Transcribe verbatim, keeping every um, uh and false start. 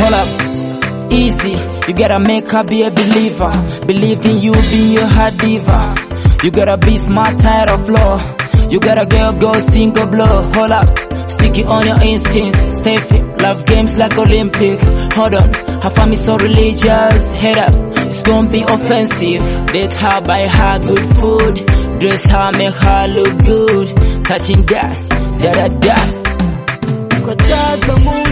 Hold up, easy. You gotta make her be a believer. Believe in you, be your heart diva. You gotta be smart, tired of flow. You gotta girl go single blow. Hold up, sticky on your instincts. Stay fit, love games like Olympic. Hold on, her family so religious. Head up, it's gonna be offensive. Date her, buy her good food. Dress her, make her look good. Touching that, da da da. Kwa chaza mu